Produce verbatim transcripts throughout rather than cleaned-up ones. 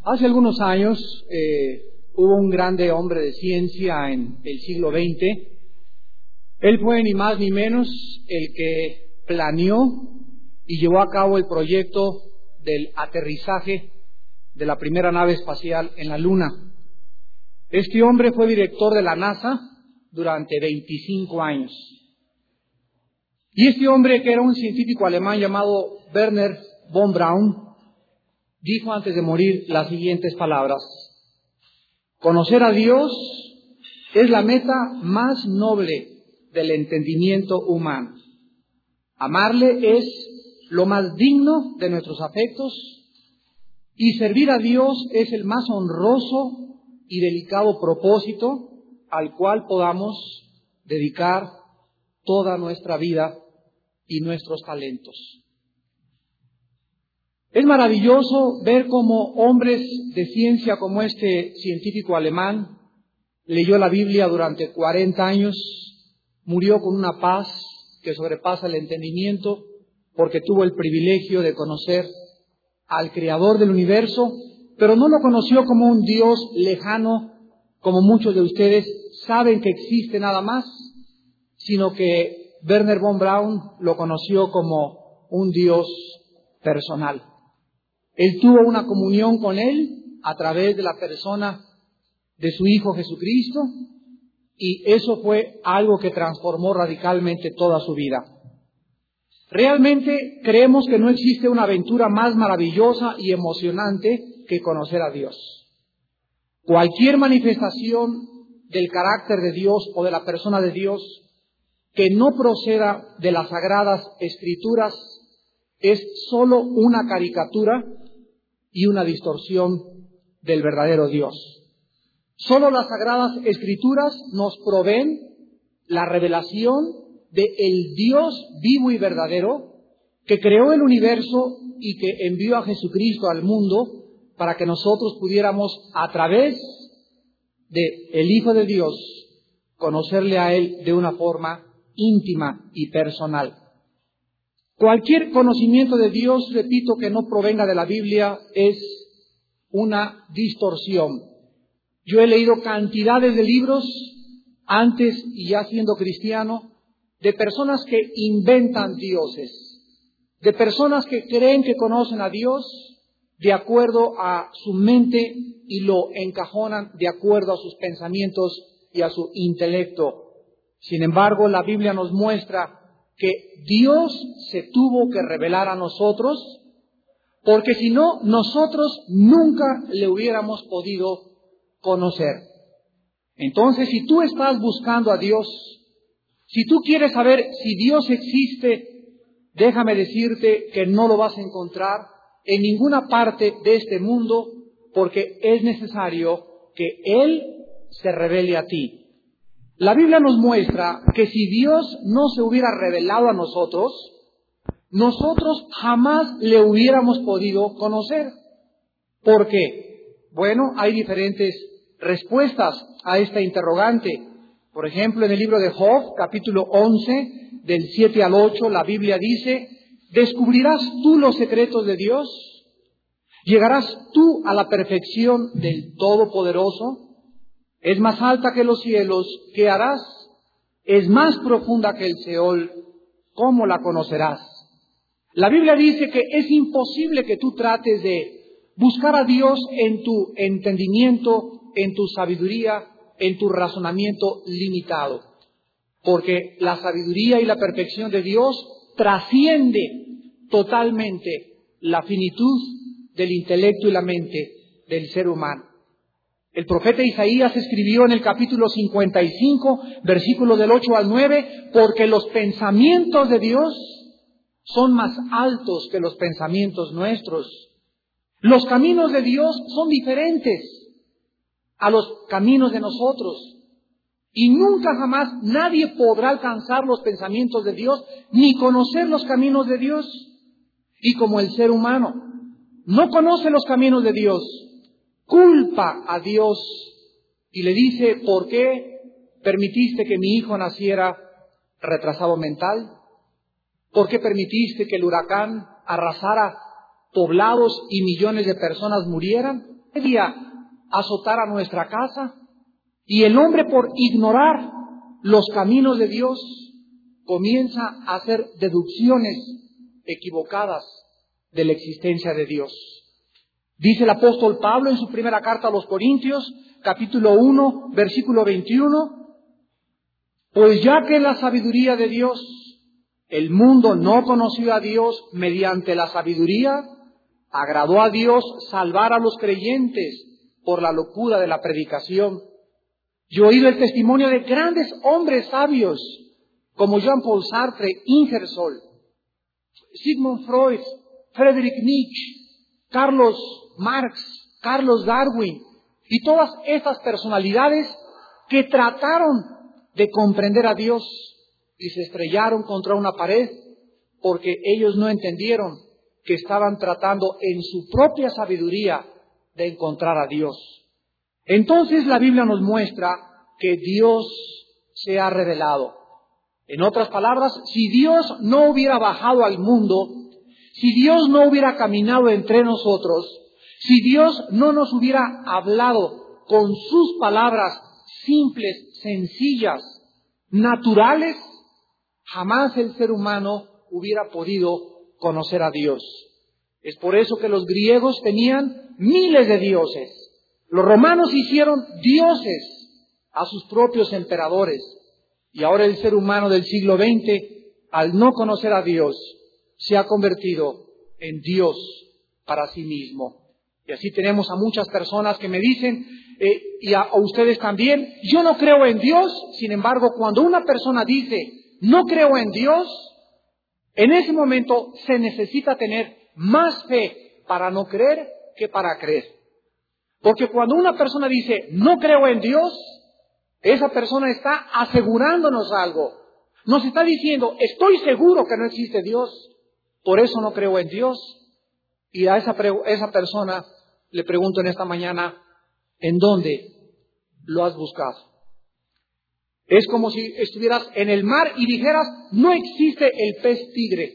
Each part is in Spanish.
Hace algunos años eh, hubo un grande hombre de ciencia en el siglo veinte. Él fue ni más ni menos el que planeó y llevó a cabo el proyecto del aterrizaje de la primera nave espacial en la Luna. Este hombre fue director de la NASA durante veinticinco años. Y este hombre, que era un científico alemán llamado Wernher von Braun, dijo antes de morir las siguientes palabras: conocer a Dios es la meta más noble del entendimiento humano. Amarle es lo más digno de nuestros afectos, y servir a Dios es el más honroso y delicado propósito al cual podamos dedicar toda nuestra vida y nuestros talentos. Es maravilloso ver cómo hombres de ciencia como este científico alemán leyó la Biblia durante cuarenta años, murió con una paz que sobrepasa el entendimiento, porque tuvo el privilegio de conocer al Creador del universo, pero no lo conoció como un Dios lejano, como muchos de ustedes saben que existe nada más, sino que Wernher von Braun lo conoció como un Dios personal. Él tuvo una comunión con Él a través de la persona de su Hijo Jesucristo, y eso fue algo que transformó radicalmente toda su vida. Realmente creemos que no existe una aventura más maravillosa y emocionante que conocer a Dios. Cualquier manifestación del carácter de Dios o de la persona de Dios que no proceda de las Sagradas Escrituras es solo una caricatura y una distorsión del verdadero Dios. Solo las Sagradas Escrituras nos proveen la revelación del Dios vivo y verdadero que creó el universo y que envió a Jesucristo al mundo para que nosotros pudiéramos, a través del Hijo de Dios, conocerle a Él de una forma íntima y personal. Cualquier conocimiento de Dios, repito, que no provenga de la Biblia es una distorsión. Yo he leído cantidades de libros, antes y ya siendo cristiano, de personas que inventan dioses, de personas que creen que conocen a Dios de acuerdo a su mente y lo encajonan de acuerdo a sus pensamientos y a su intelecto. Sin embargo, la Biblia nos muestra que Dios se tuvo que revelar a nosotros, porque si no, nosotros nunca le hubiéramos podido conocer. Entonces, si tú estás buscando a Dios, si tú quieres saber si Dios existe, déjame decirte que no lo vas a encontrar en ninguna parte de este mundo, porque es necesario que Él se revele a ti. La Biblia nos muestra que si Dios no se hubiera revelado a nosotros, nosotros jamás le hubiéramos podido conocer. ¿Por qué? Bueno, hay diferentes respuestas a esta interrogante. Por ejemplo, en el libro de Job, capítulo once, del siete al ocho, la Biblia dice: ¿descubrirás tú los secretos de Dios? ¿Llegarás tú a la perfección del Todopoderoso? Es más alta que los cielos, ¿qué harás? Es más profunda que el Seol, ¿cómo la conocerás? La Biblia dice que es imposible que tú trates de buscar a Dios en tu entendimiento, en tu sabiduría, en tu razonamiento limitado. Porque la sabiduría y la perfección de Dios trasciende totalmente la finitud del intelecto y la mente del ser humano. El profeta Isaías escribió en el capítulo cincuenta y cinco, versículos del ocho al nueve, porque los pensamientos de Dios son más altos que los pensamientos nuestros. Los caminos de Dios son diferentes a los caminos de nosotros. Y nunca jamás nadie podrá alcanzar los pensamientos de Dios, ni conocer los caminos de Dios. Y como el ser humano no conoce los caminos de Dios, culpa a Dios y le dice: ¿por qué permitiste que mi hijo naciera retrasado mental? ¿Por qué permitiste que el huracán arrasara poblados y millones de personas murieran? tragedia azotara nuestra casa y el hombre, por ignorar los caminos de Dios, comienza a hacer deducciones equivocadas de la existencia de Dios. Dice el apóstol Pablo en su primera carta a los Corintios, capítulo uno, versículo veintiuno, pues ya que la sabiduría de Dios, el mundo no conoció a Dios mediante la sabiduría, agradó a Dios salvar a los creyentes por la locura de la predicación. Yo he oído el testimonio de grandes hombres sabios, como Jean-Paul Sartre, Ingersoll, Sigmund Freud, Friedrich Nietzsche, Carlos Marx, Carlos Darwin, y todas estas personalidades que trataron de comprender a Dios y se estrellaron contra una pared porque ellos no entendieron que estaban tratando en su propia sabiduría de encontrar a Dios. Entonces la Biblia nos muestra que Dios se ha revelado. En otras palabras, si Dios no hubiera bajado al mundo, si Dios no hubiera caminado entre nosotros, si Dios no nos hubiera hablado con sus palabras simples, sencillas, naturales, jamás el ser humano hubiera podido conocer a Dios. Es por eso que los griegos tenían miles de dioses. Los romanos hicieron dioses a sus propios emperadores. Y ahora el ser humano del siglo veinte, al no conocer a Dios, se ha convertido en Dios para sí mismo. Y así tenemos a muchas personas que me dicen, eh, y a, a ustedes también, yo no creo en Dios. Sin embargo, cuando una persona dice, no creo en Dios, en ese momento se necesita tener más fe para no creer que para creer. Porque cuando una persona dice, no creo en Dios, esa persona está asegurándonos algo. Nos está diciendo, estoy seguro que no existe Dios, por eso no creo en Dios. Y a esa, esa persona le pregunto en esta mañana, ¿en dónde lo has buscado? Es como si estuvieras en el mar y dijeras, no existe el pez tigre.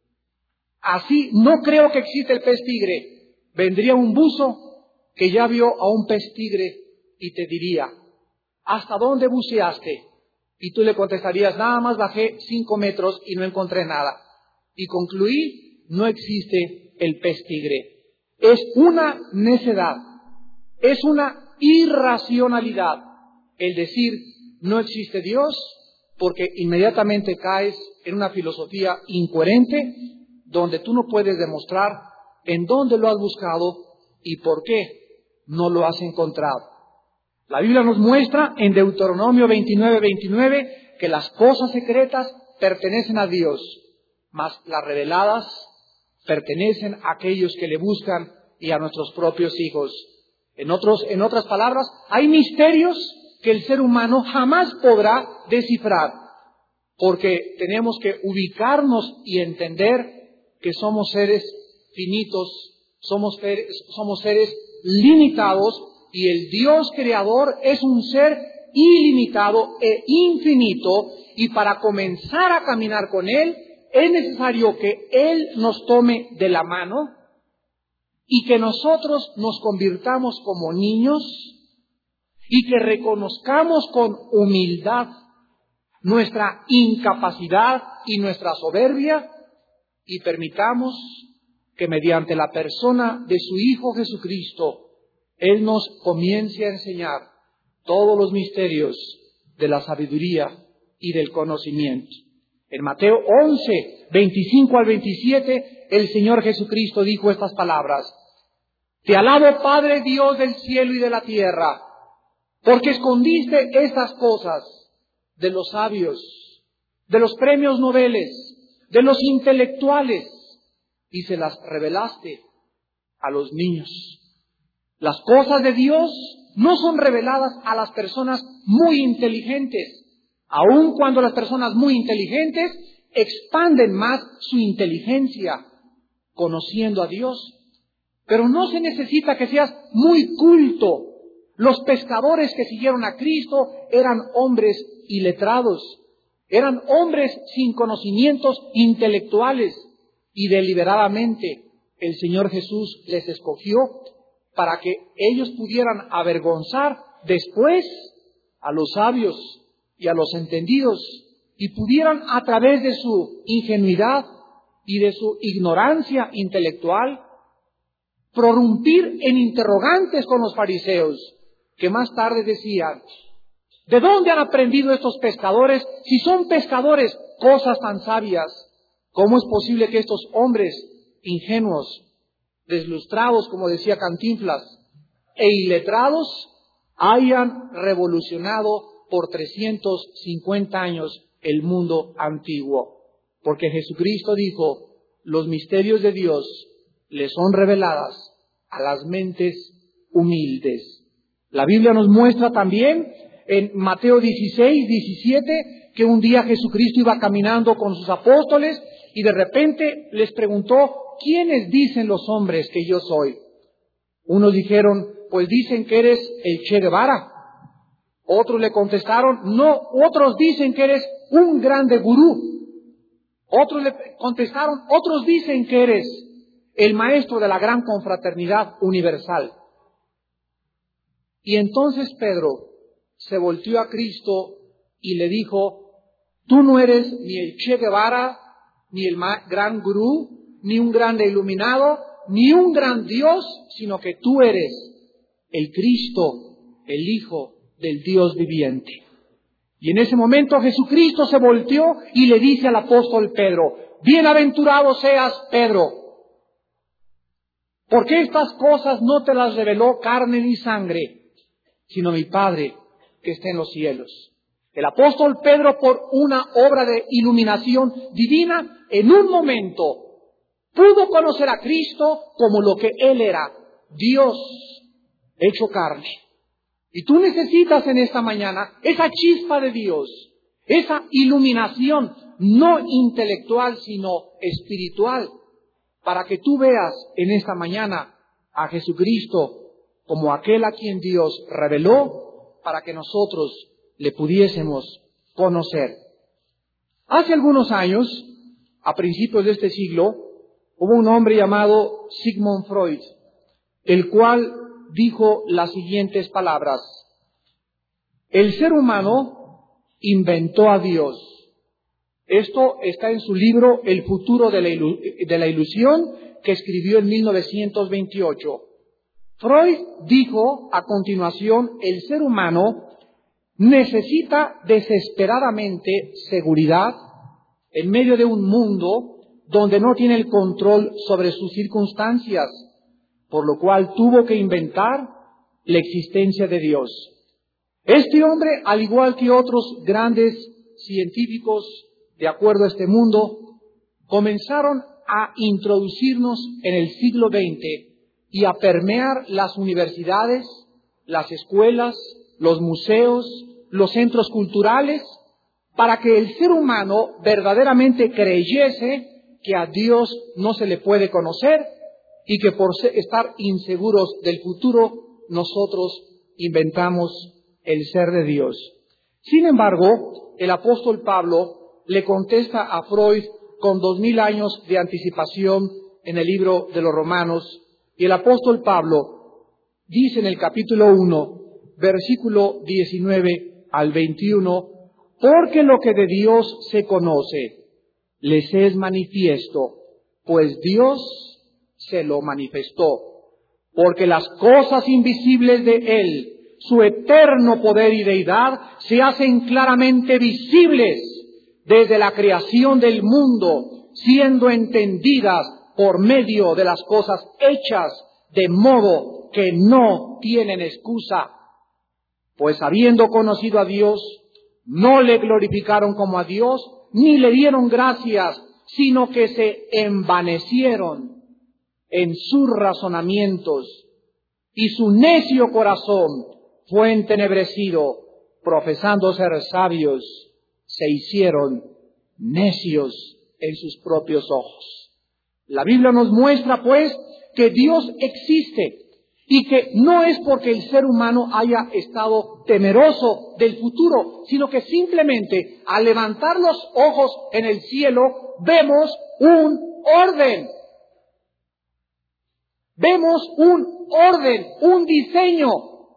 Así, no creo que existe el pez tigre. Vendría un buzo que ya vio a un pez tigre y te diría, ¿hasta dónde buceaste? Y tú le contestarías, nada más bajé cinco metros y no encontré nada. Y concluí, no existe el pez tigre. Es una necedad, es una irracionalidad el decir, no existe Dios, porque inmediatamente caes en una filosofía incoherente, donde tú no puedes demostrar en dónde lo has buscado y por qué no lo has encontrado. La Biblia nos muestra en Deuteronomio veintinueve, veintinueve que las cosas secretas pertenecen a Dios, mas las reveladas pertenecen a aquellos que le buscan y a nuestros propios hijos. En otros, en otras palabras, hay misterios que el ser humano jamás podrá descifrar, porque tenemos que ubicarnos y entender que somos seres finitos, somos, somos seres limitados, y el Dios creador es un ser ilimitado e infinito, y para comenzar a caminar con Él, es necesario que Él nos tome de la mano y que nosotros nos convirtamos como niños y que reconozcamos con humildad nuestra incapacidad y nuestra soberbia y permitamos que mediante la persona de su Hijo Jesucristo, Él nos comience a enseñar todos los misterios de la sabiduría y del conocimiento. En Mateo once, veinticinco al veintisiete, el Señor Jesucristo dijo estas palabras: Te alabo, Padre Dios del cielo y de la tierra, porque escondiste estas cosas de los sabios, de los premios nobeles, de los intelectuales, y se las revelaste a los niños. Las cosas de Dios no son reveladas a las personas muy inteligentes, aun cuando las personas muy inteligentes expanden más su inteligencia conociendo a Dios. Pero no se necesita que seas muy culto. Los pescadores que siguieron a Cristo eran hombres iletrados, eran hombres sin conocimientos intelectuales, y deliberadamente el Señor Jesús les escogió para que ellos pudieran avergonzar después a los sabios y a los entendidos, y pudieran, a través de su ingenuidad y de su ignorancia intelectual, prorrumpir en interrogantes con los fariseos, que más tarde decían: ¿de dónde han aprendido estos pescadores? Si son pescadores, cosas tan sabias, ¿cómo es posible que estos hombres ingenuos, deslustrados, como decía Cantinflas, e iletrados, hayan revolucionado por trescientos cincuenta años el mundo antiguo? Porque Jesucristo dijo: los misterios de Dios les son reveladas a las mentes humildes. La Biblia nos muestra también en Mateo dieciséis, diecisiete, que un día Jesucristo iba caminando con sus apóstoles y de repente les preguntó: ¿quiénes dicen los hombres que yo soy? Unos dijeron: pues dicen que eres el Che Guevara. Otros le contestaron: no, otros dicen que eres un grande gurú. Otros le contestaron: otros dicen que eres el maestro de la gran confraternidad universal. Y entonces Pedro se volteó a Cristo y le dijo: tú no eres ni el Che Guevara, ni el gran gurú, ni un grande iluminado, ni un gran Dios, sino que tú eres el Cristo, el Hijo del Dios viviente. Y en ese momento Jesucristo se volteó y le dice al apóstol Pedro: bienaventurado seas, Pedro, porque estas cosas no te las reveló carne ni sangre, sino mi Padre que está en los cielos. El apóstol Pedro, por una obra de iluminación divina, en un momento pudo conocer a Cristo como lo que Él era, Dios hecho carne. Y tú necesitas en esta mañana esa chispa de Dios, esa iluminación no intelectual sino espiritual, para que tú veas en esta mañana a Jesucristo como aquel a quien Dios reveló para que nosotros le pudiésemos conocer. Hace algunos años, a principios de este siglo, hubo un hombre llamado Sigmund Freud, el cual dijo las siguientes palabras: el ser humano inventó a Dios. Esto está en su libro El futuro de la, ilu- de la ilusión, que escribió en mil novecientos veintiocho. Freud dijo a continuación: el ser humano necesita desesperadamente seguridad en medio de un mundo donde no tiene el control sobre sus circunstancias, por lo cual tuvo que inventar la existencia de Dios. Este hombre, al igual que otros grandes científicos de acuerdo a este mundo, comenzaron a introducirnos en el siglo veinte y a permear las universidades, las escuelas, los museos, los centros culturales, para que el ser humano verdaderamente creyese que a Dios no se le puede conocer y que por estar inseguros del futuro, nosotros inventamos el ser de Dios. Sin embargo, el apóstol Pablo le contesta a Freud con dos mil años de anticipación en el libro de los Romanos, y el apóstol Pablo dice en el capítulo uno, versículo diecinueve al veintiuno, porque lo que de Dios se conoce les es manifiesto, pues Dios se lo manifestó, porque las cosas invisibles de Él, su eterno poder y deidad, se hacen claramente visibles desde la creación del mundo, siendo entendidas por medio de las cosas hechas, de modo que no tienen excusa. Pues habiendo conocido a Dios, no le glorificaron como a Dios, ni le dieron gracias, sino que se envanecieron en sus razonamientos, y su necio corazón fue entenebrecido, profesando ser sabios, se hicieron necios en sus propios ojos. La Biblia nos muestra, pues, que Dios existe y que no es porque el ser humano haya estado temeroso del futuro, sino que simplemente al levantar los ojos en el cielo vemos un orden. Vemos un orden, un diseño.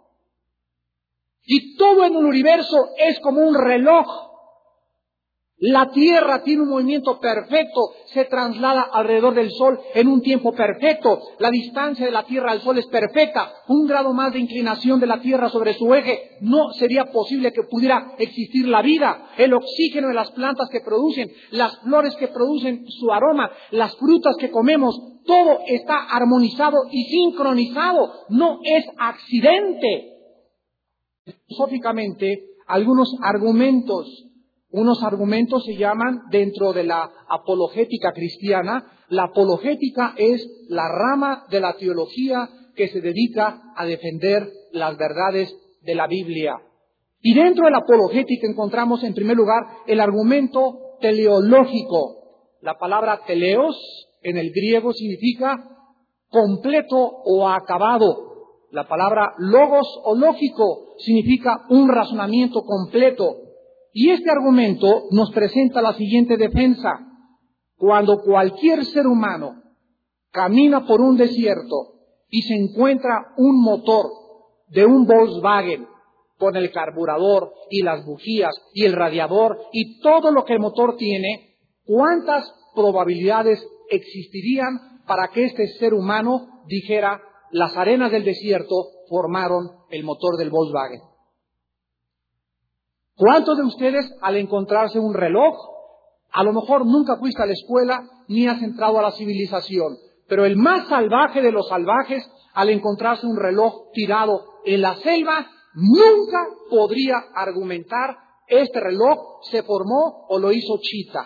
Y todo en el universo es como un reloj. La Tierra tiene un movimiento perfecto, se traslada alrededor del Sol en un tiempo perfecto. La distancia de la Tierra al Sol es perfecta. Un grado más de inclinación de la Tierra sobre su eje, no sería posible que pudiera existir la vida. El oxígeno de las plantas que producen, las flores que producen su aroma, las frutas que comemos, todo está armonizado y sincronizado. No es accidente. Filosóficamente, algunos argumentos Unos argumentos se llaman, dentro de la apologética cristiana, la apologética es la rama de la teología que se dedica a defender las verdades de la Biblia. Y dentro de la apologética encontramos, en primer lugar, el argumento teleológico. La palabra teleos en el griego significa completo o acabado. La palabra logos o lógico significa un razonamiento completo. Y este argumento nos presenta la siguiente defensa. Cuando cualquier ser humano camina por un desierto y se encuentra un motor de un Volkswagen con el carburador y las bujías y el radiador y todo lo que el motor tiene, ¿cuántas probabilidades existirían para que este ser humano dijera: las arenas del desierto formaron el motor del Volkswagen? ¿Cuántos de ustedes, al encontrarse un reloj, a lo mejor nunca fuiste a la escuela ni has entrado a la civilización, pero el más salvaje de los salvajes, al encontrarse un reloj tirado en la selva, nunca podría argumentar: este reloj se formó o lo hizo Chita?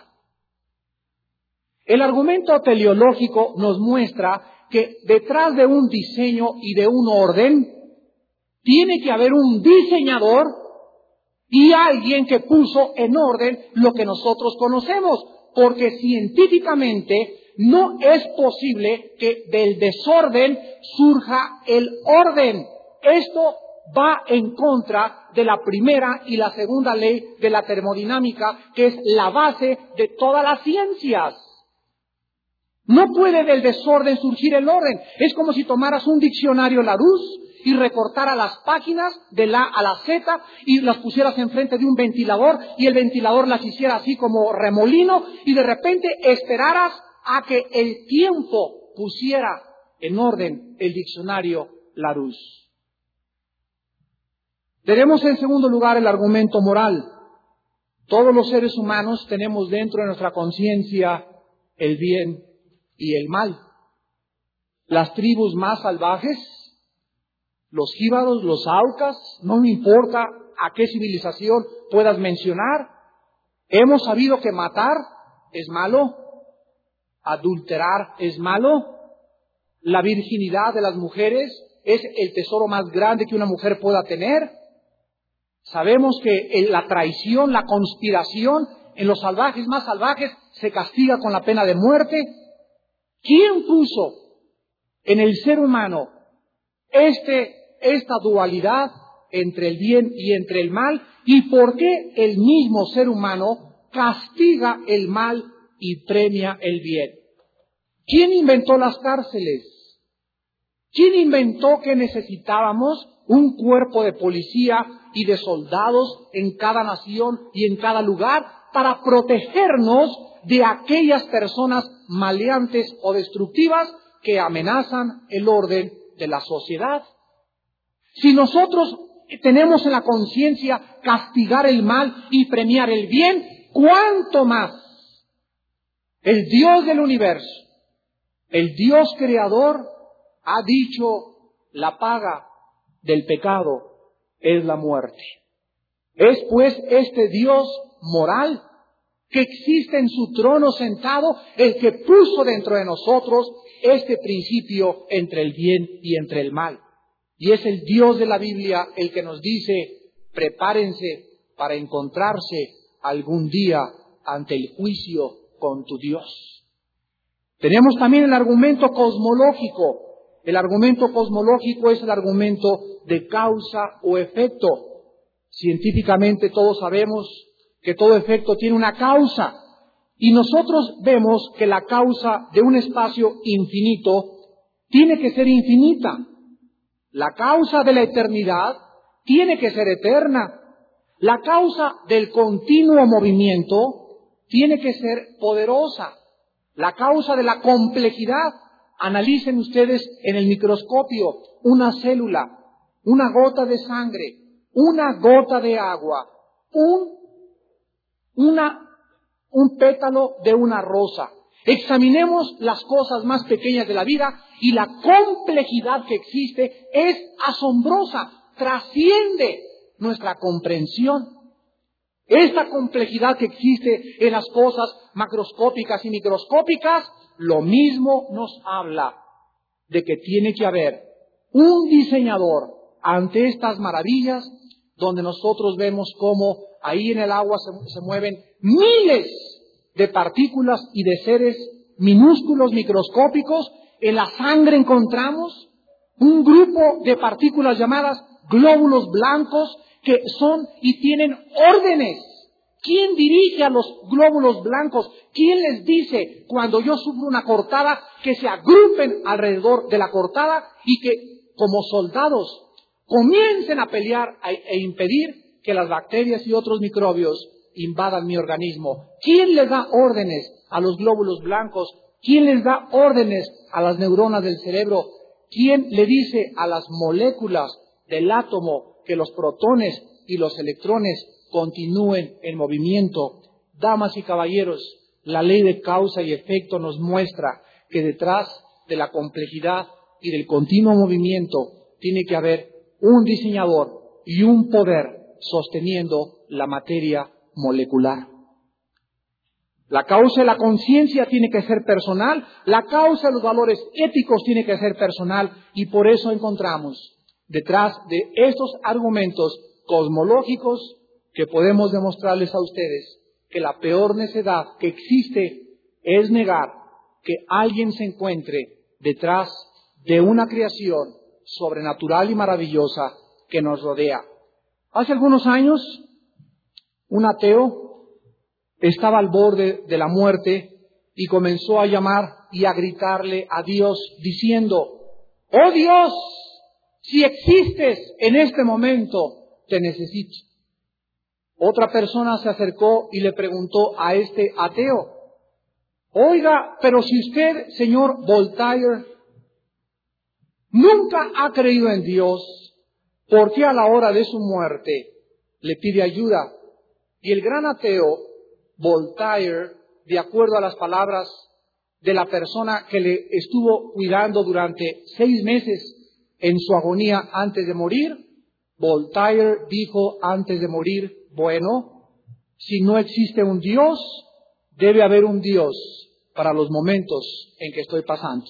El argumento teleológico nos muestra que detrás de un diseño y de un orden, tiene que haber un diseñador y alguien que puso en orden lo que nosotros conocemos, porque científicamente no es posible que del desorden surja el orden. Esto va en contra de la primera y la segunda ley de la termodinámica, que es la base de todas las ciencias. No puede del desorden surgir el orden. Es como si tomaras un diccionario Larousse y recortara las páginas de la A a la Z y las pusieras enfrente de un ventilador y el ventilador las hiciera así como remolino y de repente esperaras a que el tiempo pusiera en orden el diccionario Larousse. Tenemos en segundo lugar el argumento moral. Todos los seres humanos tenemos dentro de nuestra conciencia el bien y el mal. Las tribus más salvajes, los jíbaros, los aucas, no me importa a qué civilización puedas mencionar, hemos sabido que matar es malo, adulterar es malo, la virginidad de las mujeres es el tesoro más grande que una mujer pueda tener. Sabemos que la traición, la conspiración en los salvajes más salvajes se castiga con la pena de muerte. ¿Quién puso en el ser humano este esta dualidad entre el bien y entre el mal? ¿Y por qué el mismo ser humano castiga el mal y premia el bien? ¿Quién inventó las cárceles? ¿Quién inventó que necesitábamos un cuerpo de policía y de soldados en cada nación y en cada lugar para protegernos de aquellas personas maleantes o destructivas que amenazan el orden de la sociedad? Si nosotros tenemos en la conciencia castigar el mal y premiar el bien, ¿cuánto más el Dios del universo, el Dios creador, ha dicho: la paga del pecado es la muerte? Es pues este Dios moral que existe en su trono sentado el que puso dentro de nosotros este principio entre el bien y entre el mal. Y es el Dios de la Biblia el que nos dice: prepárense para encontrarse algún día ante el juicio con tu Dios. Tenemos también el argumento cosmológico. El argumento cosmológico es el argumento de causa o efecto. Científicamente todos sabemos que todo efecto tiene una causa. Y nosotros vemos que la causa de un espacio infinito tiene que ser infinita. La causa de la eternidad tiene que ser eterna. La causa del continuo movimiento tiene que ser poderosa. La causa de la complejidad, analicen ustedes en el microscopio una célula, una gota de sangre, una gota de agua, un, una, un pétalo de una rosa. Examinemos las cosas más pequeñas de la vida y la complejidad que existe es asombrosa, trasciende nuestra comprensión. Esta complejidad que existe en las cosas macroscópicas y microscópicas, lo mismo nos habla de que tiene que haber un diseñador ante estas maravillas, donde nosotros vemos cómo ahí en el agua se, se mueven miles de partículas y de seres minúsculos, microscópicos. En la sangre encontramos un grupo de partículas llamadas glóbulos blancos que son y tienen órdenes. ¿Quién dirige a los glóbulos blancos? ¿Quién les dice cuando yo sufro una cortada que se agrupen alrededor de la cortada y que como soldados comiencen a pelear e impedir que las bacterias y otros microbios invadan mi organismo? ¿Quién les da órdenes a los glóbulos blancos? ¿Quién les da órdenes a las neuronas del cerebro? ¿Quién le dice a las moléculas del átomo que los protones y los electrones continúen en movimiento? Damas y caballeros, la ley de causa y efecto nos muestra que detrás de la complejidad y del continuo movimiento tiene que haber un diseñador y un poder sosteniendo la materia molecular. La causa de la conciencia tiene que ser personal, la causa de los valores éticos tiene que ser personal, y por eso encontramos detrás de estos argumentos cosmológicos que podemos demostrarles a ustedes que la peor necedad que existe es negar que alguien se encuentre detrás de una creación sobrenatural y maravillosa que nos rodea. Hace algunos años, un ateo estaba al borde de la muerte y comenzó a llamar y a gritarle a Dios diciendo: ¡Oh Dios! Si existes en este momento, te necesito. Otra persona se acercó y le preguntó a este ateo: oiga, pero si usted, señor Voltaire, nunca ha creído en Dios, ¿por qué a la hora de su muerte le pide ayuda? Y el gran ateo Voltaire, de acuerdo a las palabras de la persona que le estuvo cuidando durante seis meses en su agonía antes de morir, Voltaire dijo antes de morir: bueno, si no existe un Dios, debe haber un Dios para los momentos en que estoy pasando.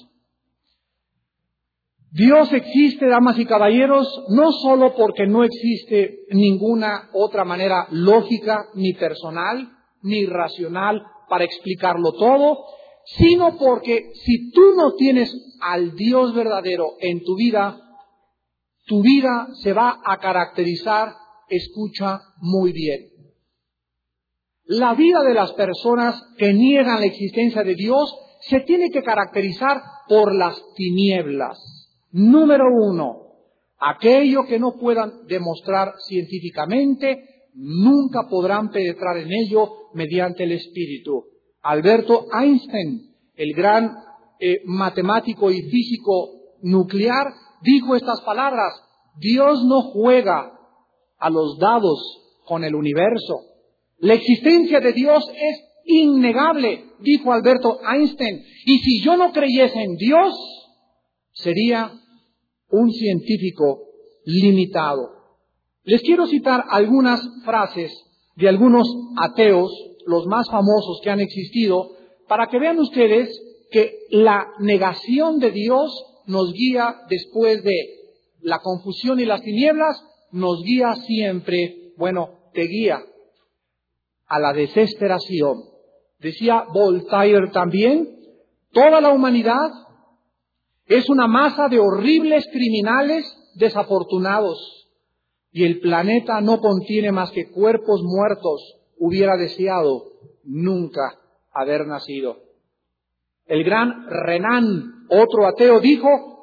Dios existe, damas y caballeros, no solo porque no existe ninguna otra manera lógica, ni personal, ni racional para explicarlo todo, sino porque si tú no tienes al Dios verdadero en tu vida, tu vida se va a caracterizar, escucha muy bien. La vida de las personas que niegan la existencia de Dios se tiene que caracterizar por las tinieblas. Número uno, aquello que no puedan demostrar científicamente, nunca podrán penetrar en ello mediante el espíritu. Alberto Einstein, el gran eh, matemático y físico nuclear, dijo estas palabras: Dios no juega a los dados con el universo. La existencia de Dios es innegable, dijo Alberto Einstein, y si yo no creyese en Dios, sería un científico limitado. Les quiero citar algunas frases de algunos ateos, los más famosos que han existido, para que vean ustedes que la negación de Dios nos guía después de la confusión y las tinieblas, nos guía siempre, bueno, te guía a la desesperación. Decía Voltaire también: toda la humanidad es una masa de horribles criminales desafortunados. Y el planeta no contiene más que cuerpos muertos. Hubiera deseado nunca haber nacido. El gran Renan, otro ateo, dijo: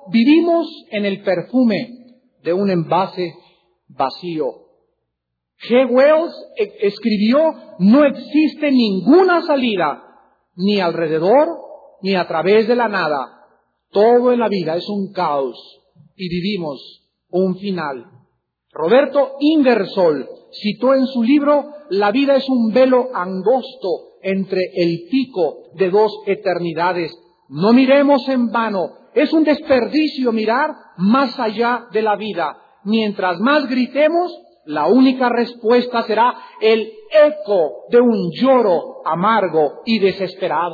vivimos en el perfume de un envase vacío. G. Wells escribió, no existe ninguna salida, ni alrededor, ni a través de la nada. Todo en la vida es un caos y vivimos un final. Roberto Ingersoll citó en su libro, la vida es un velo angosto entre el pico de dos eternidades. No miremos en vano, es un desperdicio mirar más allá de la vida. Mientras más gritemos, la única respuesta será el eco de un lloro amargo y desesperado.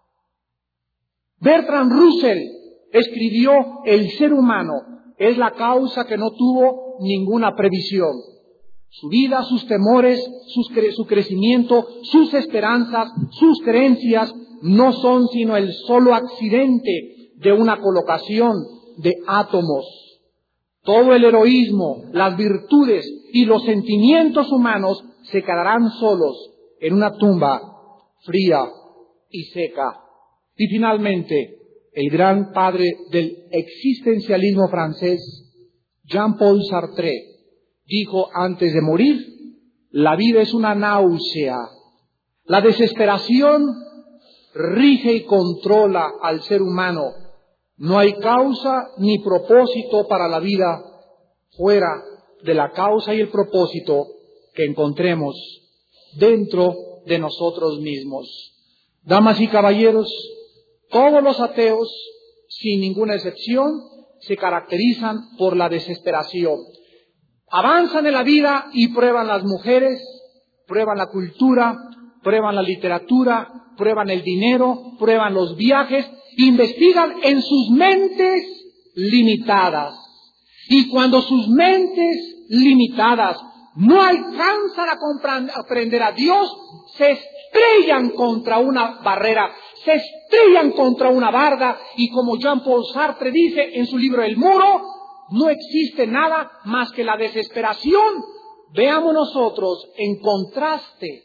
Bertrand Russell escribió, el ser humano es la causa que no tuvo ninguna previsión. Su vida, sus temores, sus cre- su crecimiento, sus esperanzas, sus creencias no son sino el solo accidente de una colocación de átomos. Todo el heroísmo, las virtudes y los sentimientos humanos se quedarán solos en una tumba fría y seca. Y finalmente, el gran padre del existencialismo francés, Jean-Paul Sartre, dijo antes de morir, la vida es una náusea. La desesperación rige y controla al ser humano. No hay causa ni propósito para la vida fuera de la causa y el propósito que encontremos dentro de nosotros mismos. Damas y caballeros, todos los ateos, sin ninguna excepción, se caracterizan por la desesperación. Avanzan en la vida y prueban las mujeres, prueban la cultura, prueban la literatura, prueban el dinero, prueban los viajes, investigan en sus mentes limitadas. Y cuando sus mentes limitadas no alcanzan a comprender a Dios, se estrellan contra una barrera, se estrellan contra una barda, y como Jean-Paul Sartre dice en su libro El Muro, no existe nada más que la desesperación. Veamos nosotros, en contraste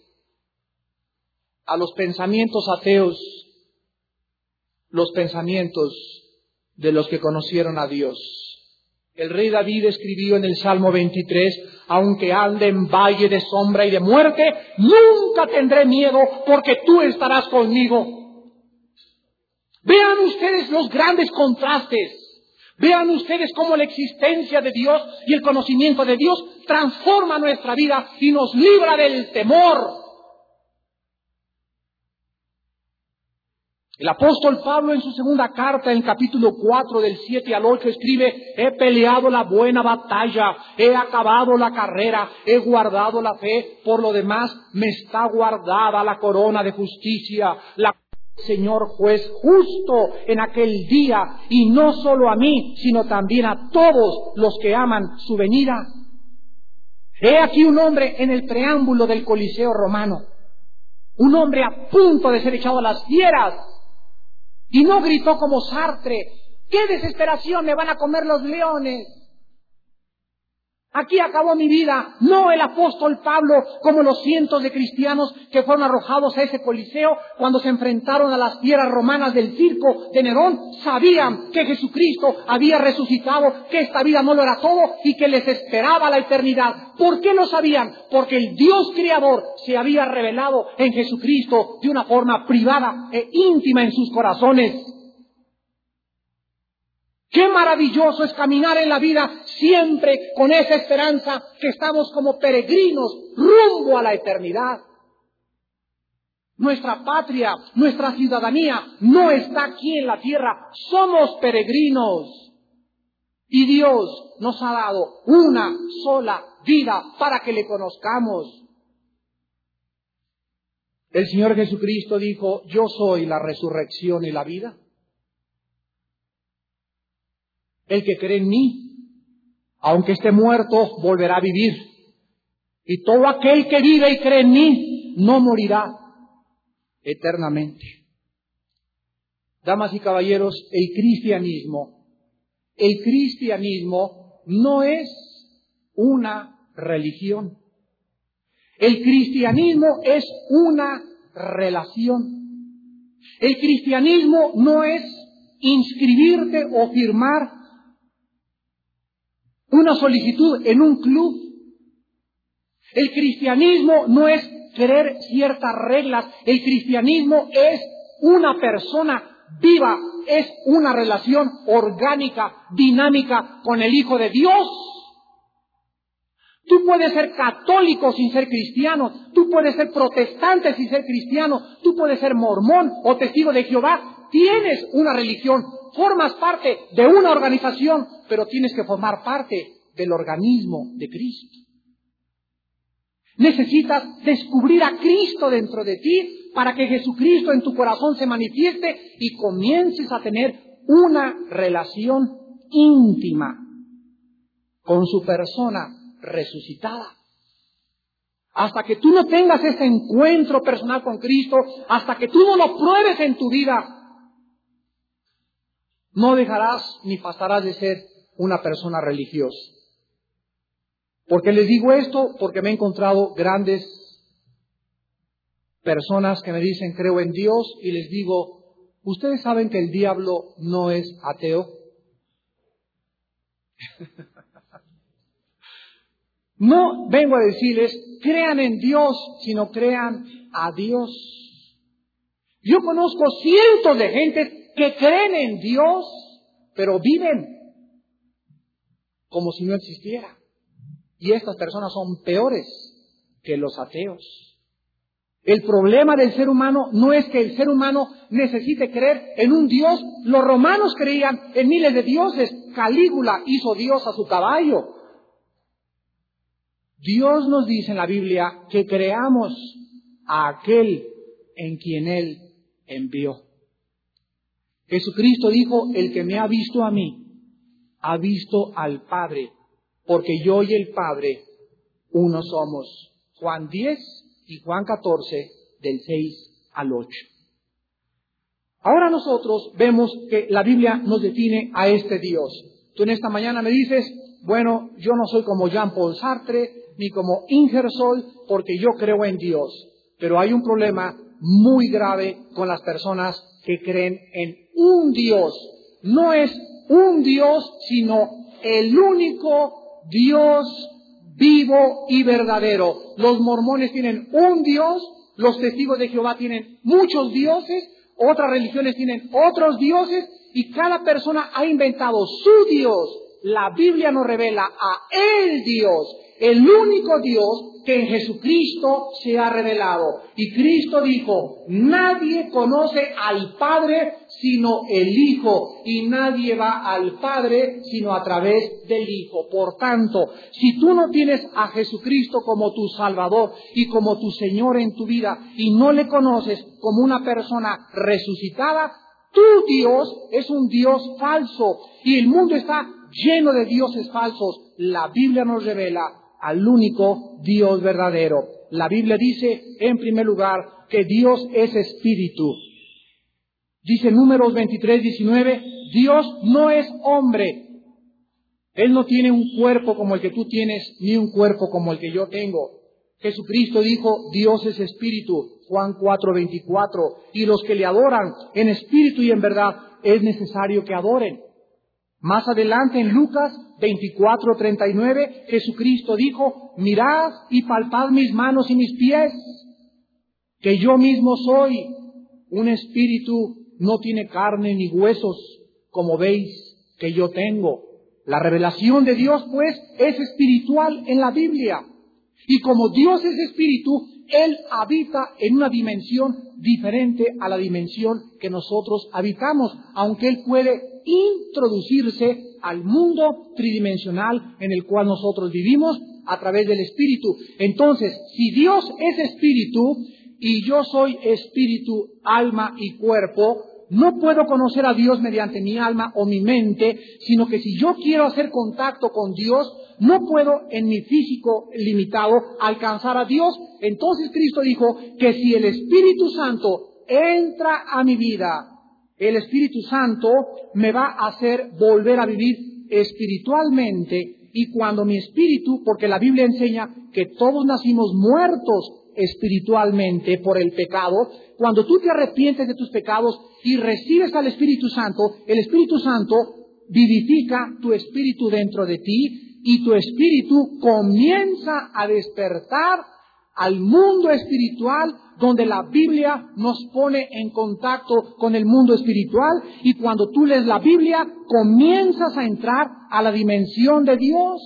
a los pensamientos ateos, los pensamientos de los que conocieron a Dios. El rey David escribió en el Salmo veintitrés, aunque ande en valle de sombra y de muerte, nunca tendré miedo, porque tú estarás conmigo. Vean ustedes los grandes contrastes. Vean ustedes cómo la existencia de Dios y el conocimiento de Dios transforma nuestra vida y nos libra del temor. El apóstol Pablo en su segunda carta, en el capítulo cuatro, del siete al ocho, escribe, he peleado la buena batalla, he acabado la carrera, he guardado la fe, por lo demás me está guardada la corona de justicia, la Señor juez justo en aquel día, y no solo a mí, sino también a todos los que aman su venida. He aquí un hombre en el preámbulo del Coliseo romano, un hombre a punto de ser echado a las fieras, y no gritó como Sartre, ¡qué desesperación, me van a comer los leones! Aquí acabó mi vida. No el apóstol Pablo, como los cientos de cristianos que fueron arrojados a ese coliseo cuando se enfrentaron a las fieras romanas del circo de Nerón, sabían que Jesucristo había resucitado, que esta vida no lo era todo y que les esperaba la eternidad. ¿Por qué lo sabían? Porque el Dios creador se había revelado en Jesucristo de una forma privada e íntima en sus corazones. Qué maravilloso es caminar en la vida siempre con esa esperanza que estamos como peregrinos rumbo a la eternidad. Nuestra patria, nuestra ciudadanía no está aquí en la tierra, somos peregrinos. Y Dios nos ha dado una sola vida para que le conozcamos. El Señor Jesucristo dijo, yo soy la resurrección y la vida. El que cree en mí, aunque esté muerto, volverá a vivir. Y todo aquel que vive y cree en mí, no morirá eternamente. Damas y caballeros, el cristianismo, el cristianismo no es una religión. El cristianismo es una relación. El cristianismo no es inscribirte o firmar una solicitud en un club. El cristianismo no es querer ciertas reglas. El cristianismo es una persona viva, es una relación orgánica, dinámica con el Hijo de Dios. Tú puedes ser católico sin ser cristiano, tú puedes ser protestante sin ser cristiano, tú puedes ser mormón o testigo de Jehová. Tienes una religión, formas parte de una organización, pero tienes que formar parte del organismo de Cristo. Necesitas descubrir a Cristo dentro de ti para que Jesucristo en tu corazón se manifieste y comiences a tener una relación íntima con su persona resucitada. Hasta que tú no tengas ese encuentro personal con Cristo, hasta que tú no lo pruebes en tu vida, no dejarás ni pasarás de ser una persona religiosa. ¿Por qué les digo esto? Porque me he encontrado grandes personas que me dicen creo en Dios y les digo, ¿ustedes saben que el diablo no es ateo? No vengo a decirles, crean en Dios, sino crean a Dios. Yo conozco cientos de gente que creen en Dios, pero viven como si no existiera. Y estas personas son peores que los ateos. El problema del ser humano no es que el ser humano necesite creer en un Dios. Los romanos creían en miles de dioses. Calígula hizo Dios a su caballo. Dios nos dice en la Biblia que creamos a aquel en quien Él envió. Jesucristo dijo, el que me ha visto a mí, ha visto al Padre, porque yo y el Padre uno somos. Juan diez y Juan catorce, del seis al ocho. Ahora nosotros vemos que la Biblia nos define a este Dios. Tú en esta mañana me dices, bueno, yo no soy como Jean-Paul Sartre, ni como Ingersoll, porque yo creo en Dios. Pero hay un problema muy grave con las personas que creen en un Dios. No es un Dios, sino el único Dios vivo y verdadero. Los mormones tienen un Dios, los testigos de Jehová tienen muchos dioses, otras religiones tienen otros dioses, y cada persona ha inventado su Dios. La Biblia nos revela a el Dios, el único Dios que en Jesucristo se ha revelado. Y Cristo dijo, nadie conoce al Padre sino el Hijo, y nadie va al Padre sino a través del Hijo. Por tanto, si tú no tienes a Jesucristo como tu Salvador y como tu Señor en tu vida, y no le conoces como una persona resucitada, tu Dios es un Dios falso, y el mundo está lleno de dioses falsos. La Biblia nos revela al único Dios verdadero. La Biblia dice, en primer lugar, que Dios es espíritu. Dice Números veintitrés, diecinueve, Dios no es hombre. Él no tiene un cuerpo como el que tú tienes, ni un cuerpo como el que yo tengo. Jesucristo dijo, Dios es espíritu, Juan cuatro, veinticuatro, y los que le adoran en espíritu y en verdad es necesario que adoren. Más adelante en Lucas veinticuatro, treinta y nueve, Jesucristo dijo, mirad y palpad mis manos y mis pies, que yo mismo soy. Un espíritu no tiene carne ni huesos, como veis que yo tengo. La revelación de Dios, pues, es espiritual en la Biblia. Y como Dios es espíritu, Él habita en una dimensión diferente a la dimensión que nosotros habitamos, aunque Él puede introducirse al mundo tridimensional en el cual nosotros vivimos a través del espíritu. Entonces, si Dios es espíritu y yo soy espíritu, alma y cuerpo, no puedo conocer a Dios mediante mi alma o mi mente, sino que si yo quiero hacer contacto con Dios, no puedo en mi físico limitado alcanzar a Dios. Entonces Cristo dijo que si el Espíritu Santo entra a mi vida, el Espíritu Santo me va a hacer volver a vivir espiritualmente. Y cuando mi espíritu, porque la Biblia enseña que todos nacimos muertos espiritualmente por el pecado. Cuando tú te arrepientes de tus pecados y recibes al Espíritu Santo, el Espíritu Santo vivifica tu espíritu dentro de ti y tu espíritu comienza a despertar al mundo espiritual, donde la Biblia nos pone en contacto con el mundo espiritual, y cuando tú lees la Biblia comienzas a entrar a la dimensión de Dios.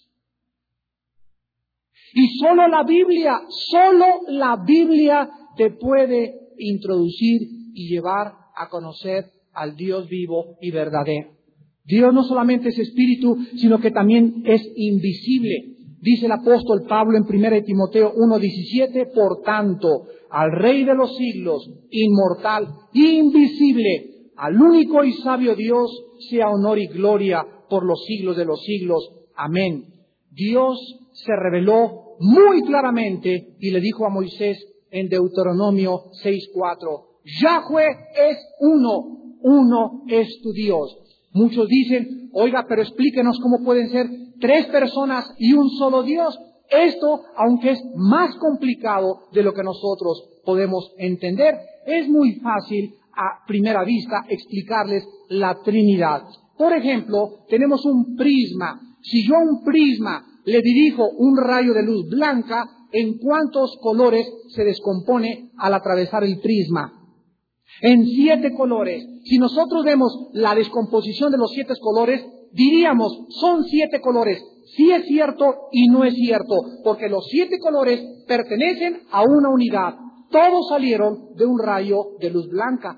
Y solo la Biblia, solo la Biblia te puede introducir y llevar a conocer al Dios vivo y verdadero. Dios no solamente es espíritu, sino que también es invisible. Dice el apóstol Pablo en primera de Timoteo uno diecisiete, por tanto, al Rey de los siglos, inmortal, invisible, al único y sabio Dios, sea honor y gloria por los siglos de los siglos. Amén. Dios se reveló muy claramente y le dijo a Moisés en Deuteronomio seis cuatro, Yahweh es uno, uno es tu Dios. Muchos dicen, oiga, pero explíquenos cómo pueden ser tres personas y un solo Dios. Esto, aunque es más complicado de lo que nosotros podemos entender, es muy fácil a primera vista explicarles la Trinidad. Por ejemplo, tenemos un prisma. Si yo a un prisma le dirijo un rayo de luz blanca, ¿en cuántos colores se descompone al atravesar el prisma? En siete colores. Si nosotros vemos la descomposición de los siete colores, diríamos, son siete colores. Sí es cierto y no es cierto, porque los siete colores pertenecen a una unidad. Todos salieron de un rayo de luz blanca.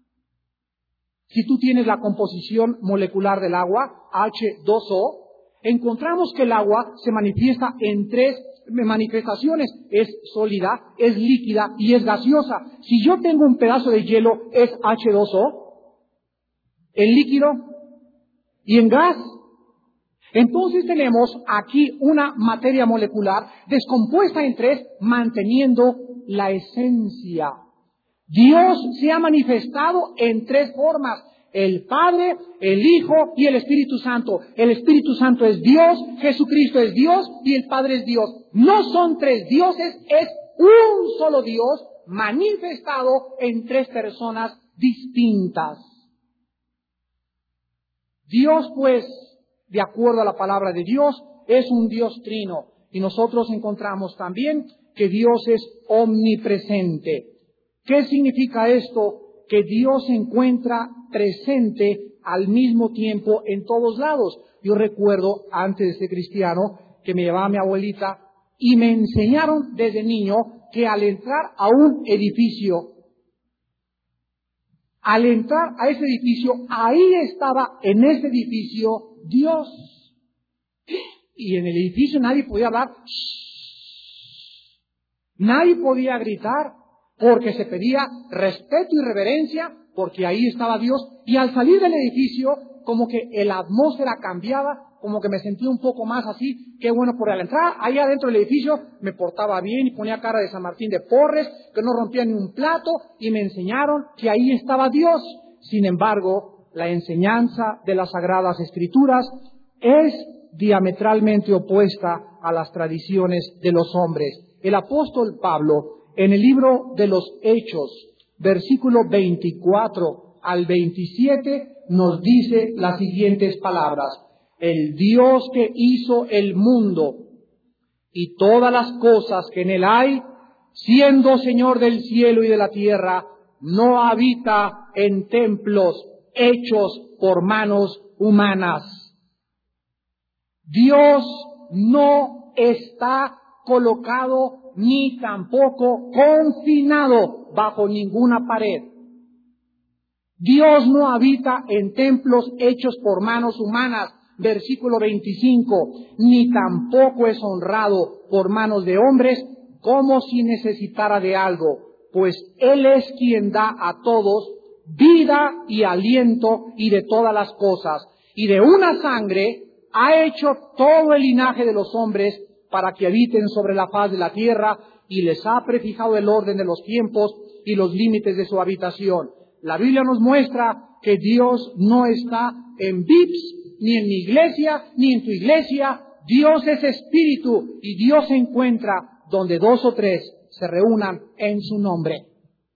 Si tú tienes la composición molecular del agua, H dos O, encontramos que el agua se manifiesta en tres manifestaciones. Es sólida, es líquida y es gaseosa. Si yo tengo un pedazo de hielo, es H dos O, en líquido y en gas. Entonces tenemos aquí una materia molecular descompuesta en tres, manteniendo la esencia. Dios se ha manifestado en tres formas: el Padre, el Hijo y el Espíritu Santo. El Espíritu Santo es Dios, Jesucristo es Dios y el Padre es Dios. No son tres dioses, es un solo Dios manifestado en tres personas distintas. Dios, pues, de acuerdo a la palabra de Dios, es un Dios trino. Y nosotros encontramos también que Dios es omnipresente. ¿Qué significa esto? Que Dios se encuentra presente al mismo tiempo en todos lados. Yo recuerdo, antes de ser cristiano, que me llevaba mi abuelita y me enseñaron desde niño que al entrar a un edificio, al entrar a ese edificio, ahí estaba en ese edificio Dios. Y en el edificio nadie podía hablar, nadie podía gritar, porque se pedía respeto y reverencia, porque ahí estaba Dios. Y al salir del edificio, como que la atmósfera cambiaba, como que me sentí un poco más así, qué bueno, por al entrar allá adentro del edificio, me portaba bien y ponía cara de San Martín de Porres, que no rompía ni un plato, y me enseñaron que ahí estaba Dios. Sin embargo, la enseñanza de las Sagradas Escrituras es diametralmente opuesta a las tradiciones de los hombres. El apóstol Pablo, en el libro de los Hechos, versículo veinticuatro al veintisiete, nos dice las siguientes palabras: el Dios que hizo el mundo y todas las cosas que en él hay, siendo Señor del cielo y de la tierra, no habita en templos hechos por manos humanas. Dios no está colocado ni tampoco confinado bajo ninguna pared. Dios no habita en templos hechos por manos humanas, versículo veinticinco, ni tampoco es honrado por manos de hombres como si necesitara de algo, pues Él es quien da a todos vida y aliento y de todas las cosas, y de una sangre ha hecho todo el linaje de los hombres para que habiten sobre la faz de la tierra, y les ha prefijado el orden de los tiempos y los límites de su habitación. La Biblia nos muestra que Dios no está en V I P S, ni en mi iglesia, ni en tu iglesia. Dios es espíritu, y Dios se encuentra donde dos o tres se reúnan en su nombre.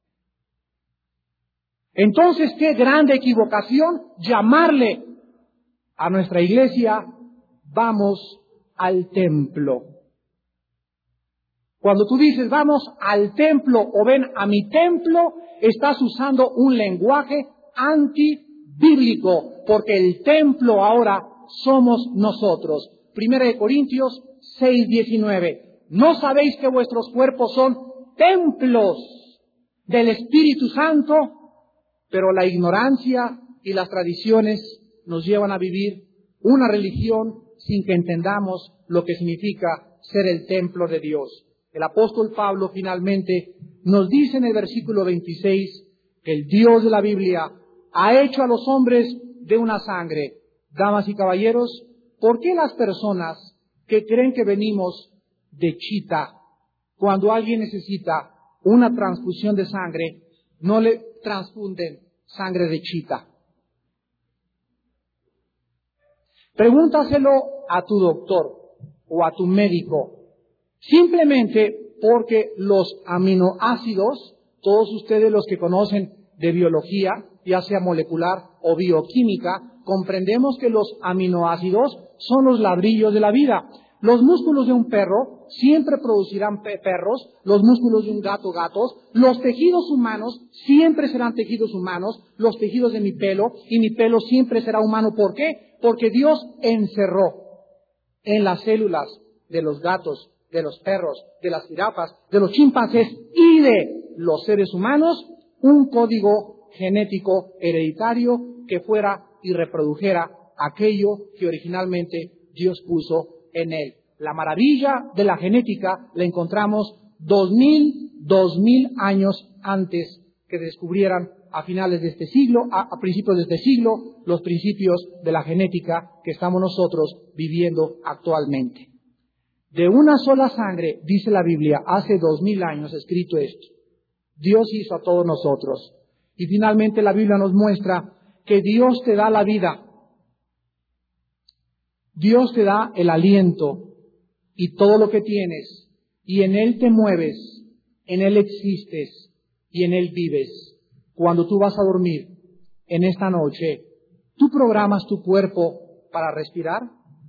Entonces, qué grande equivocación llamarle a nuestra iglesia, vamos al templo. Cuando tú dices vamos al templo o ven a mi templo, estás usando un lenguaje antibíblico, porque el templo ahora somos nosotros. Primera de Corintios seis diecinueve. ¿No sabéis que vuestros cuerpos son templos del Espíritu Santo? Pero la ignorancia y las tradiciones nos llevan a vivir una religión sin que entendamos lo que significa ser el templo de Dios. El apóstol Pablo finalmente nos dice en el versículo veintiséis que el Dios de la Biblia ha hecho a los hombres de una sangre. Damas y caballeros, ¿por qué las personas que creen que venimos de chita, cuando alguien necesita una transfusión de sangre, no le transfunden sangre de chita? Pregúntaselo a tu doctor o a tu médico. Simplemente porque los aminoácidos, todos ustedes los que conocen de biología, ya sea molecular o bioquímica, comprendemos que los aminoácidos son los ladrillos de la vida. Los músculos de un perro siempre producirán pe- perros, los músculos de un gato, gatos. Los tejidos humanos siempre serán tejidos humanos, los tejidos de mi pelo, y mi pelo siempre será humano. ¿Por qué? Porque Dios encerró en las células de los gatos, de los perros, de las jirafas, de los chimpancés y de los seres humanos un código genético hereditario que fuera y reprodujera aquello que originalmente Dios puso en él. La maravilla de la genética la encontramos dos mil, dos mil años antes que descubrieran a finales de este siglo, a, a principios de este siglo, los principios de la genética que estamos nosotros viviendo actualmente. De una sola sangre, dice la Biblia, hace dos mil años escrito esto. Dios hizo a todos nosotros. Y finalmente la Biblia nos muestra que Dios te da la vida. Dios te da el aliento y todo lo que tienes. Y en Él te mueves, en Él existes y en Él vives. Cuando tú vas a dormir en esta noche, ¿tú programas tu cuerpo para respirar?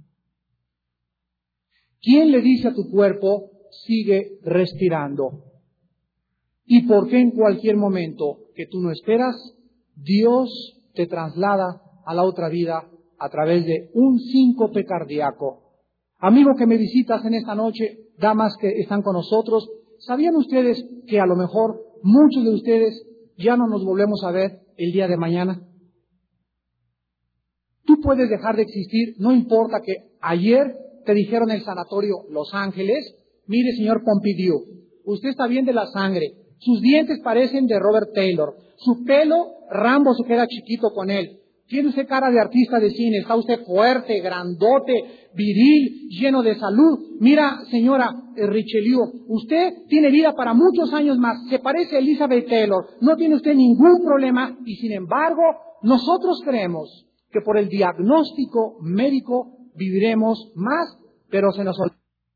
¿Quién le dice a tu cuerpo, sigue respirando? ¿Y por qué en cualquier momento que tú no esperas, Dios te traslada a la otra vida a través de un síncope cardíaco? Amigo que me visitas en esta noche, damas que están con nosotros, ¿sabían ustedes que a lo mejor muchos de ustedes ya no nos volvemos a ver el día de mañana? Tú puedes dejar de existir, no importa que ayer te dijeron en el sanatorio Los Ángeles, mire señor Pompidou, usted está bien de la sangre, sus dientes parecen de Robert Taylor, su pelo, Rambo se queda chiquito con él, tiene usted cara de artista de cine, está usted fuerte, grandote, viril, lleno de salud. Mira señora Richelieu, usted tiene vida para muchos años más, se parece a Elizabeth Taylor, no tiene usted ningún problema y sin embargo nosotros creemos que por el diagnóstico médico viviremos más, pero se nos olvida.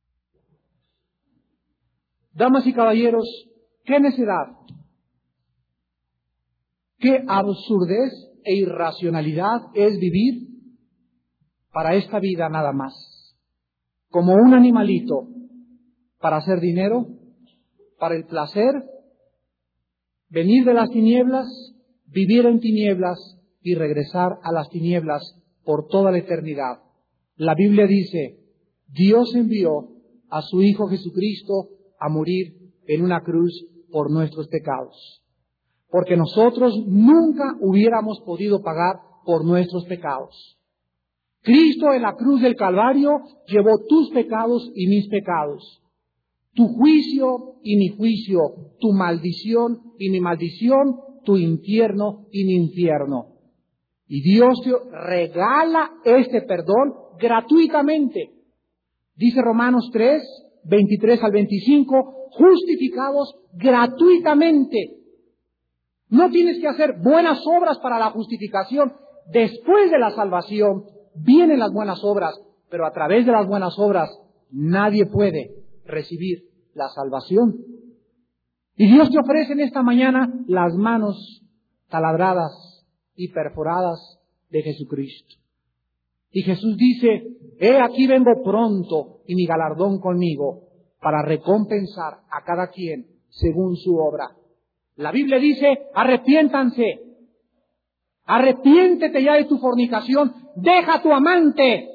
Damas y caballeros, qué necedad, qué absurdez e irracionalidad es vivir para esta vida nada más, como un animalito, para hacer dinero, para el placer, venir de las tinieblas, vivir en tinieblas y regresar a las tinieblas por toda la eternidad. La Biblia dice, Dios envió a su Hijo Jesucristo a morir en una cruz por nuestros pecados. Porque nosotros nunca hubiéramos podido pagar por nuestros pecados. Cristo en la cruz del Calvario llevó tus pecados y mis pecados. Tu juicio y mi juicio, tu maldición y mi maldición, tu infierno y mi infierno. Y Dios te regala este perdón gratuitamente. Dice Romanos tres, veintitrés al veinticinco, justificados gratuitamente. No tienes que hacer buenas obras para la justificación. Después de la salvación vienen las buenas obras, pero a través de las buenas obras nadie puede recibir la salvación. Y Dios te ofrece en esta mañana las manos taladradas y perforadas de Jesucristo. Y Jesús dice, he aquí vengo pronto y mi galardón conmigo para recompensar a cada quien según su obra. La Biblia dice, arrepiéntanse, arrepiéntete ya de tu fornicación, deja a tu amante,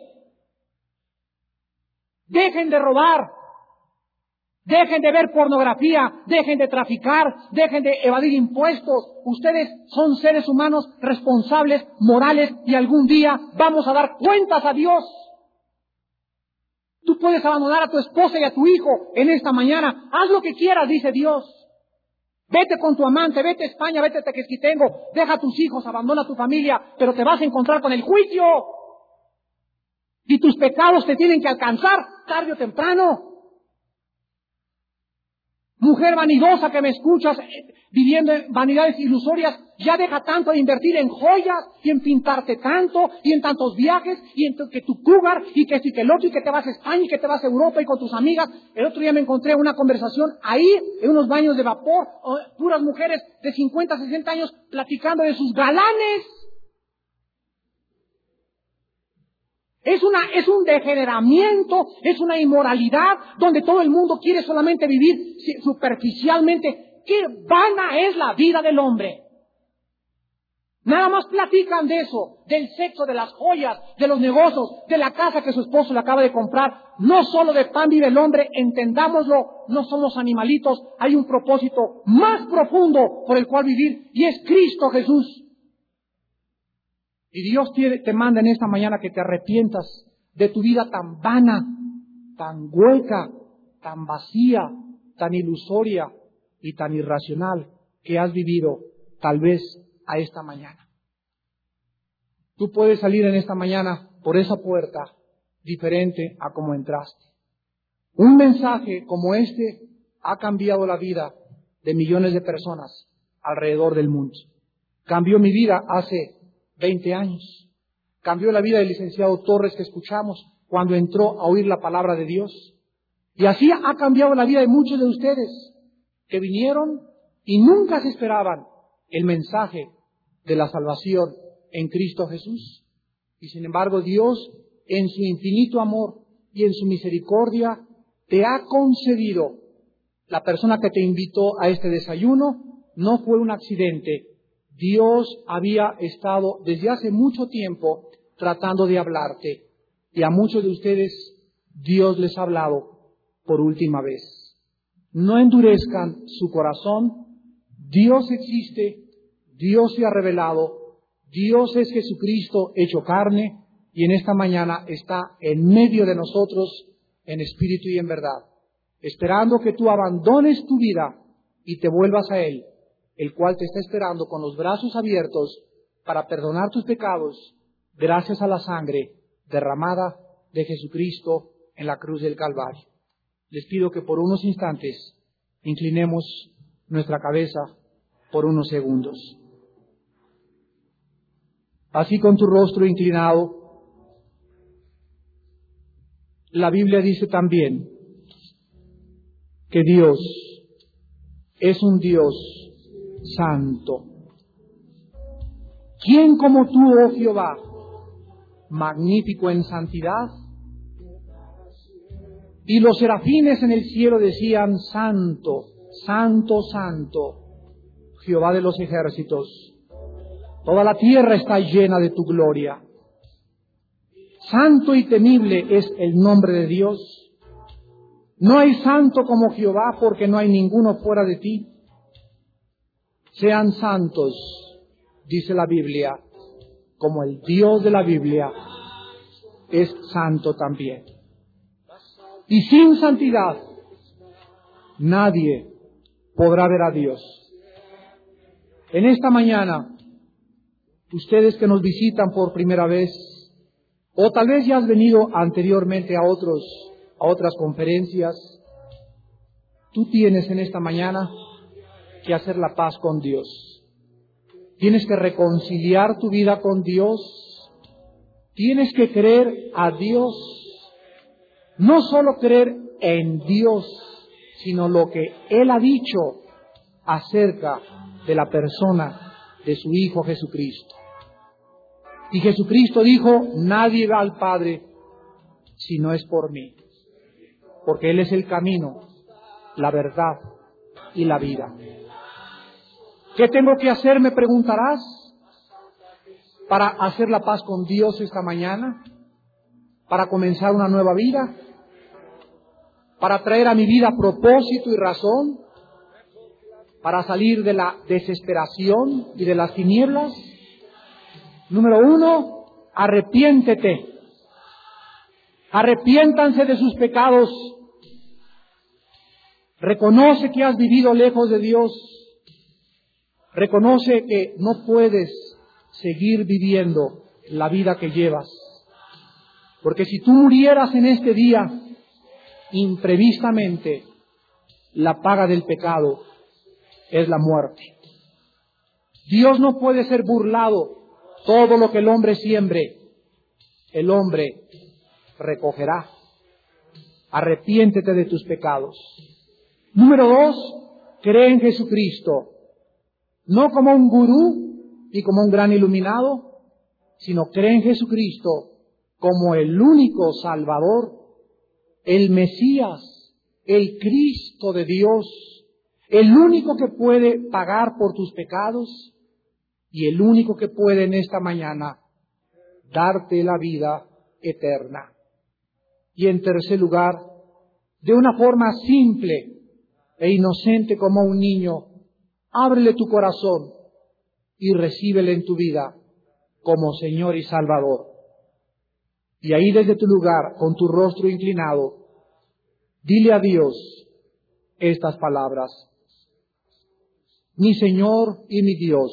dejen de robar, dejen de ver pornografía, dejen de traficar, dejen de evadir impuestos. Ustedes son seres humanos responsables, morales, y algún día vamos a dar cuentas a Dios. Tú puedes abandonar a tu esposa y a tu hijo en esta mañana. Haz lo que quieras, dice Dios. Vete con tu amante, vete a España, vete a Tequesquitengo, deja a tus hijos, abandona a tu familia, pero te vas a encontrar con el juicio. Y tus pecados te tienen que alcanzar tarde o temprano. Mujer vanidosa que me escuchas, eh, viviendo en vanidades ilusorias, ya deja tanto de invertir en joyas y en pintarte tanto y en tantos viajes y en tu, que tu cougar y que esto y que el otro y que te vas a España y que te vas a Europa y con tus amigas. El otro día me encontré una conversación ahí en unos baños de vapor, oh, puras mujeres de cincuenta, sesenta años platicando de sus galanes. Es una, es un degeneramiento, es una inmoralidad donde todo el mundo quiere solamente vivir superficialmente. ¡Qué vana es la vida del hombre! Nada más platican de eso, del sexo, de las joyas, de los negocios, de la casa que su esposo le acaba de comprar. No solo de pan vive el hombre, entendámoslo, no somos animalitos, hay un propósito más profundo por el cual vivir y es Cristo Jesús. Y Dios te, te manda en esta mañana que te arrepientas de tu vida tan vana, tan hueca, tan vacía, tan ilusoria y tan irracional que has vivido tal vez a esta mañana. Tú puedes salir en esta mañana por esa puerta diferente a como entraste. Un mensaje como este ha cambiado la vida de millones de personas alrededor del mundo. Cambió mi vida hace veinte años. Cambió la vida del licenciado Torres que escuchamos cuando entró a oír la palabra de Dios. Y así ha cambiado la vida de muchos de ustedes que vinieron y nunca se esperaban el mensaje de la salvación en Cristo Jesús. Y sin embargo Dios, en su infinito amor y en su misericordia, te ha concedido. La persona que te invitó a este desayuno no fue un accidente. Dios había estado desde hace mucho tiempo tratando de hablarte. Y a muchos de ustedes Dios les ha hablado por última vez. No endurezcan su corazón. Dios existe. Dios se ha revelado. Dios es Jesucristo hecho carne. Y en esta mañana está en medio de nosotros en espíritu y en verdad. Esperando que tú abandones tu vida y te vuelvas a Él, el cual te está esperando con los brazos abiertos para perdonar tus pecados gracias a la sangre derramada de Jesucristo en la cruz del Calvario. Les pido que por unos instantes inclinemos nuestra cabeza por unos segundos. Así con tu rostro inclinado, la Biblia dice también que Dios es un Dios santo. ¿Quién como tú, oh Jehová, magnífico en santidad? Y los serafines en el cielo decían, santo, santo, santo, Jehová de los ejércitos. Toda la tierra está llena de tu gloria. Santo y temible es el nombre de Dios. No hay santo como Jehová, porque no hay ninguno fuera de ti. Sean santos, dice la Biblia, como el Dios de la Biblia es santo también. Y sin santidad nadie podrá ver a Dios. En esta mañana, ustedes que nos visitan por primera vez, o tal vez ya has venido anteriormente a otros, a otras conferencias, tú tienes en esta mañana que hacer la paz con Dios. Tienes que reconciliar tu vida con Dios. Tienes que creer a Dios. No solo creer en Dios, sino lo que Él ha dicho acerca de la persona de su Hijo Jesucristo. Y Jesucristo dijo, nadie va al Padre si no es por mí, porque Él es el camino, la verdad y la vida. ¿Qué tengo que hacer, me preguntarás, para hacer la paz con Dios esta mañana? ¿Para comenzar una nueva vida? ¿Para traer a mi vida propósito y razón? ¿Para salir de la desesperación y de las tinieblas? Número uno, arrepiéntete. Arrepiéntanse de sus pecados. Reconoce que has vivido lejos de Dios. Reconoce que no puedes seguir viviendo la vida que llevas. Porque si tú murieras en este día, imprevistamente, la paga del pecado es la muerte. Dios no puede ser burlado. Todo lo que el hombre siembre, el hombre recogerá. Arrepiéntete de tus pecados. Número dos, cree en Jesucristo. No como un gurú ni como un gran iluminado, sino cree en Jesucristo como el único Salvador, el Mesías, el Cristo de Dios, el único que puede pagar por tus pecados y el único que puede en esta mañana darte la vida eterna. Y en tercer lugar, de una forma simple e inocente como un niño, ábrele tu corazón y recíbele en tu vida como Señor y Salvador. Y ahí desde tu lugar, con tu rostro inclinado, dile a Dios estas palabras. Mi Señor y mi Dios,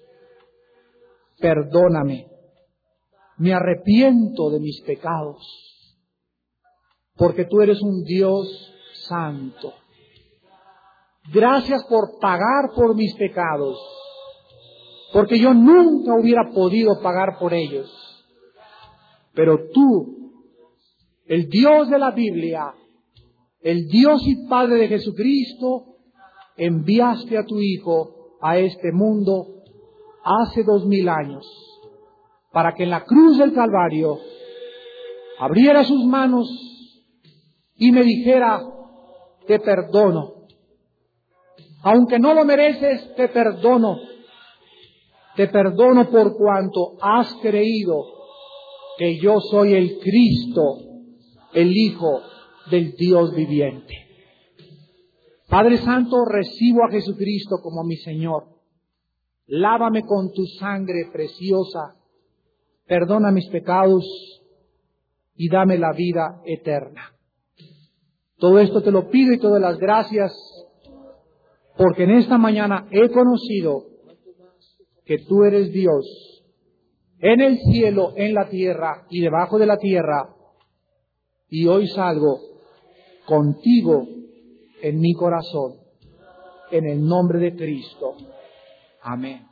perdóname, me arrepiento de mis pecados, porque tú eres un Dios santo. Gracias por pagar por mis pecados, porque yo nunca hubiera podido pagar por ellos. Pero tú, el Dios de la Biblia, el Dios y Padre de Jesucristo, enviaste a tu Hijo a este mundo hace dos mil años, para que en la cruz del Calvario abriera sus manos y me dijera, te perdono. Aunque no lo mereces, te perdono. Te perdono por cuanto has creído que yo soy el Cristo, el Hijo del Dios viviente. Padre Santo, recibo a Jesucristo como mi Señor. Lávame con tu sangre preciosa. Perdona mis pecados y dame la vida eterna. Todo esto te lo pido y te doy las gracias, porque en esta mañana he conocido que tú eres Dios, en el cielo, en la tierra y debajo de la tierra, y hoy salgo contigo en mi corazón, en el nombre de Cristo. Amén.